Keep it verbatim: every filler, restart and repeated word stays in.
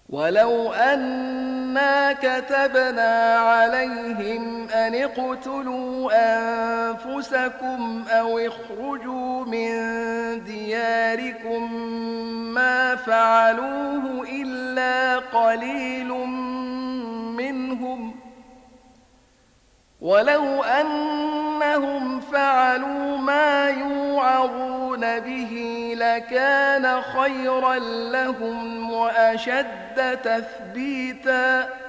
ولو أنا كتبنا عليهم أن اقتلوا أنفسكم أو اخرجوا من دياركم ما فعلوه إلا قليل منهم ولو أنهم فعلوا ما يوعظون به لكان خيرا لهم وأشد تثبيتا